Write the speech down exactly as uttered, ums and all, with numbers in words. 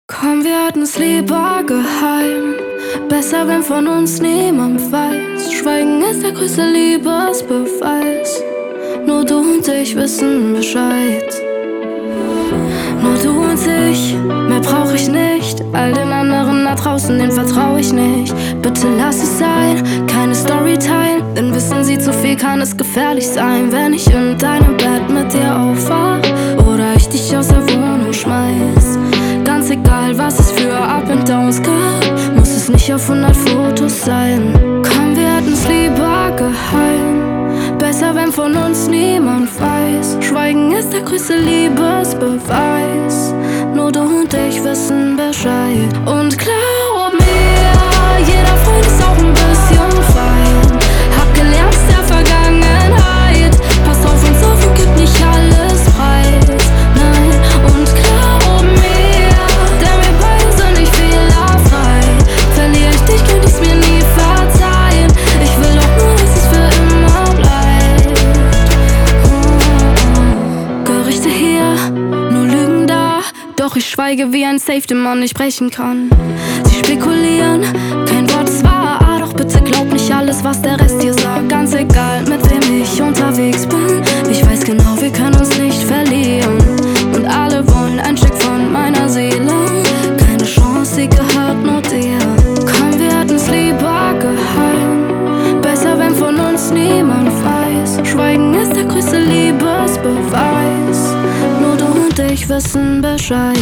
Komm, wir hatten's lieber geheim. Besser, wenn von uns niemand weiß. Schweigen ist der größte Liebesbeweis. Nur du und ich wissen Bescheid. Nur du und ich, mehr brauch ich nicht. All den anderen da draußen, den vertrau ich nicht. Bitte lass es sein, keine Story teilen. Denn wissen sie zu viel, kann es gefährlich sein. Wenn ich in deinem Bett mit dir aufwach oder ich dich aus der Wohnung schmeiß. Ganz egal, was es für Up and Downs gab, muss es nicht auf hundert Fotos sein. Komm, wir hatten's lieber geheim. Besser, wenn von uns niemand weiß. Schweigen ist der größte Liebesbeweis. Nur du und ich wissen Bescheid. Und glaub mir, jeder Freund ist auch ein bisschen fein. Hab gelernt aus der Vergangenheit. Pass auf uns auf und gib nicht alles preis. Nein, und glaub mir, denn wir beide sind nicht fehlerfrei. Verlier ich dich, könnte ich's mir nie verzeihen. Ich will doch nur, dass es für immer bleibt. Oh, Gerüchte hier, nur Lügen da. Doch ich schweige wie ein Safe, den man nicht brechen kann. Sie spekulieren, kein Wort ist wahr. Doch bitte glaub nicht alles, was der Rest hier sagt. Ganz egal, mit wem ich unterwegs bin. Ich weiß genau, wir können uns nicht verlieren. Und alle wollen ein Stück von meiner Seele. Keine Chance, sie gehört nur dir. Komm, wir hatten's lieber geheim. Besser, wenn von uns niemand weiß. Schweigen ist der größte Liebesbeweis. Nur du und ich wissen Bescheid.